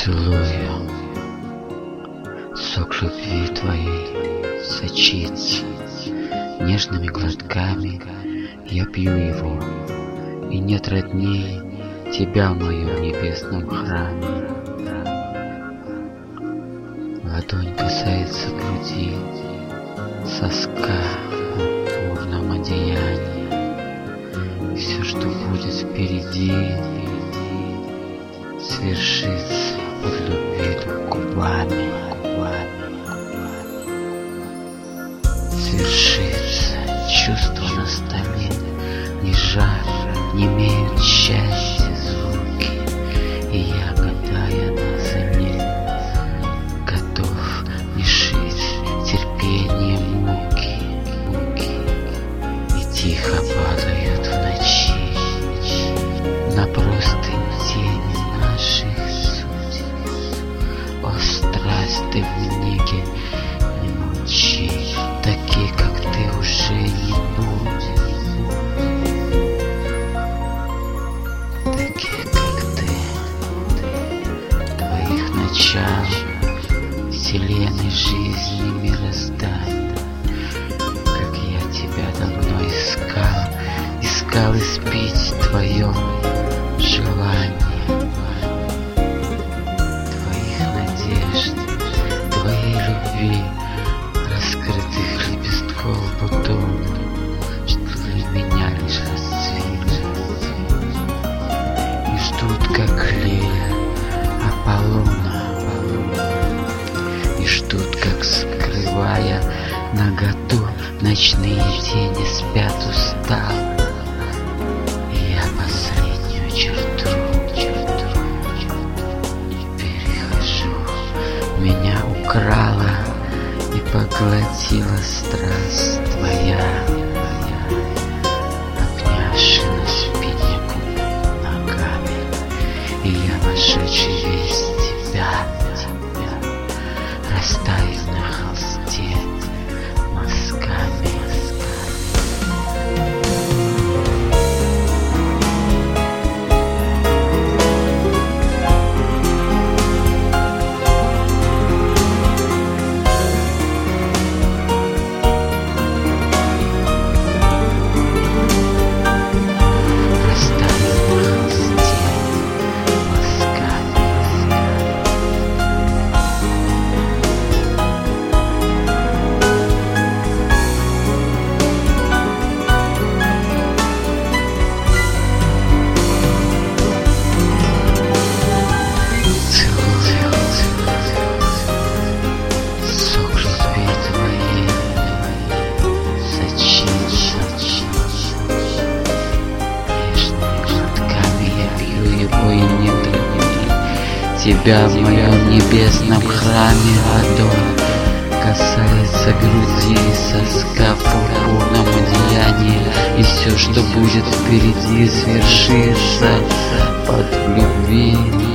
Целую, сок любви твоей сочится. Нежными глотками я пью его, и нет родней тебя в моем небесном храме. Ладонь касается груди, соска в пурном одеянии. Все, что будет впереди, свершится под любви губами. Свершится, чувство на столе, ни жар, не имеют счастья звуки, и я, гадая на заре, готов лишить терпения муки, и тихо падают в ночи на простынь тени наших судеб. О, страсть, ты в неге не молчи, такие, как ты, уже не будет. Такие, как ты, твоих начал вселенной, жизни, мироздания. Как я тебя давно искал испить твое желание, твоих надежд, твоей любви, раскрытых лепестков бутона, что для меня лишь расцвели и ждут, как Лея Аполлона, и ждут, как, скрывая наготу, ночные тени спят устало, и я последнюю черту перехожу. Меня украла и поглотила страсть твоя, обнявши на спине ногами, и я, вошедший весь тебя, растаю на холсте мазками. Тебя в моем небесном храме ладонь касается груди, соска в пурпурном одеянии, и все, что будет впереди, свершится под любви.